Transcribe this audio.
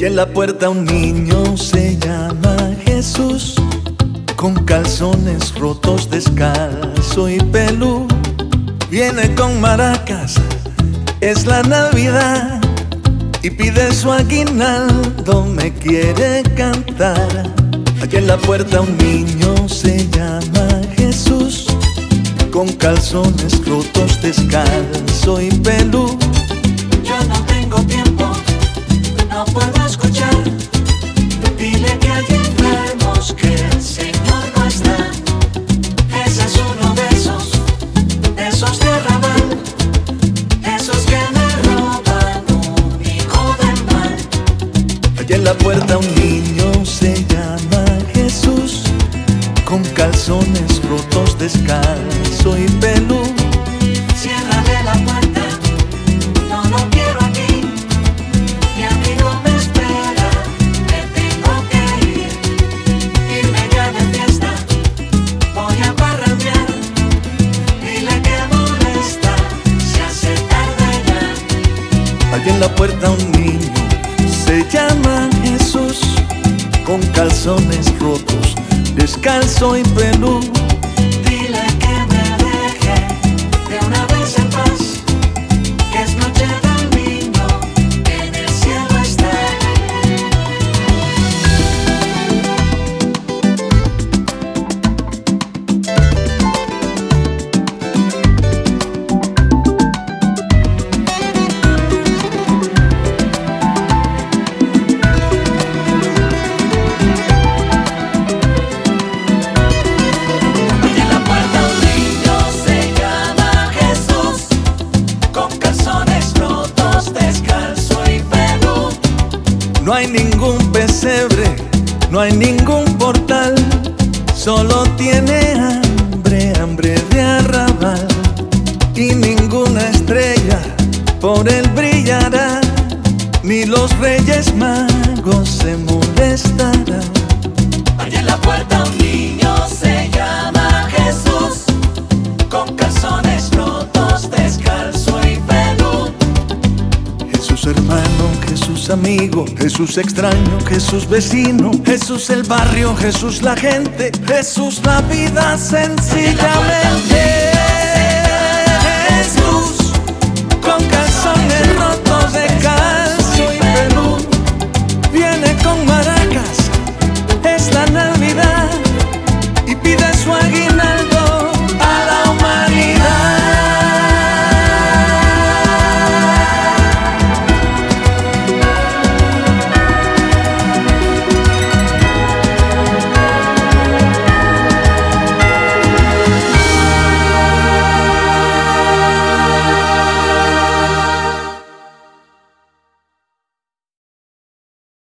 Allí en la puerta un niño se llama Jesús, con calzones rotos, descalzo y pelú. Viene con maracas, es la Navidad, y pide su aguinaldo, me quiere cantar. Allí en la puerta un niño se llama Jesús, con calzones rotos, descalzo y pelú. Yo no tengo tiempo, no puedo escuchar. Dile que hay enfermos, que el Señor no está. Ese es uno de esos de arrabal, esos que me roban un hijo del mal. Allí en la puerta un niño se llama Jesús, con calzones rotos, descalzo y pelú. Ciérrale la puerta, no lo quiero aquí. Mi amigo me espera, me tengo que ir. Irme ya de fiesta, voy a parrandear. Dile que molesta, se hace tarde ya. Allí en la puerta un niño se llama Jesús, con calzones rotos, descalzo y pelú. Dile que me deje de una vez en paz, que es noche del niño, en el cielo está. No hay ningún pesebre, no hay ningún portal, solo tiene hambre, hambre de arrabal. Y ninguna estrella por él brillará, ni los reyes magos se molestarán. Allí en la puerta un niño se llama Jesús, con calzones rotos, descalzo y pelú. Jesús hermano, Jesús amigo, Jesús extraño, Jesús vecino, Jesús el barrio, Jesús la gente, Jesús la vida sencillamente.